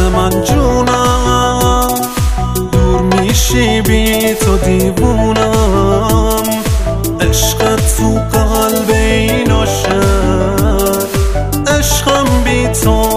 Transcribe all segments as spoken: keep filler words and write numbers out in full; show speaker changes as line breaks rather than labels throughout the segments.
من جونم، دور میشی بی تو دیوونم. عشقت تو قلب این عاشق، عشقم بی تو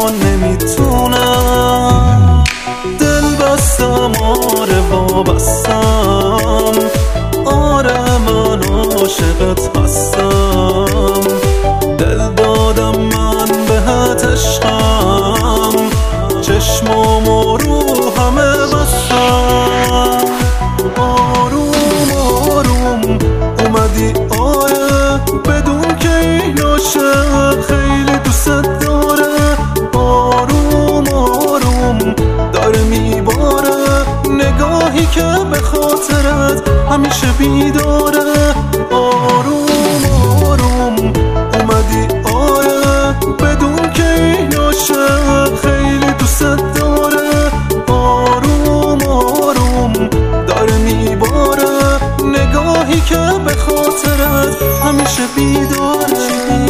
نمیتونم. دل بستم آره وابستم، آره من عاشقت هستم. دل دادم من بهت عشقم، چشمام و رو همه بستم. آروم آروم اومدی آره، بدون که این عاشق خیلی دوست داره. آروم آروم داره میباره، نگاهی که به خاطرت همیشه بیداره. آروم آروم اومدی آره، بدون که این عاشق خیلی دوست داره. آروم آروم داره میباره، نگاهی که به خاطرت همیشه بیداره.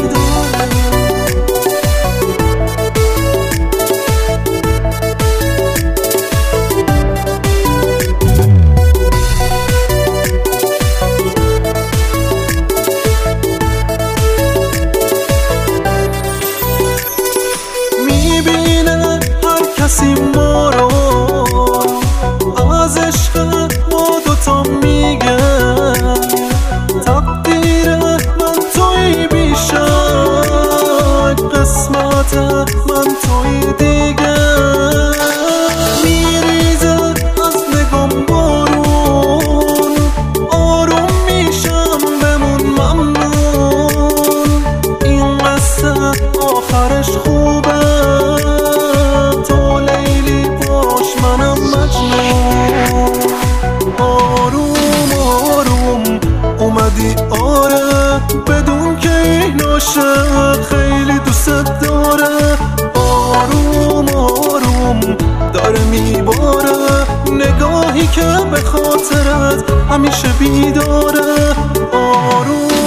کسی ما رو از عشق ما دوتا میگه، تقدیر من توی بیشک، قسمت من توی دیگه. میریزه از نگام بارون، آروم میشم بمون ممنون. این قصه آخرش خوبه، آروم آروم اومدی آره، بدون که این عاشق خیلی دوست داره. آروم آروم داره میباره، نگاهی که به خاطرت همیشه بیداره. آروم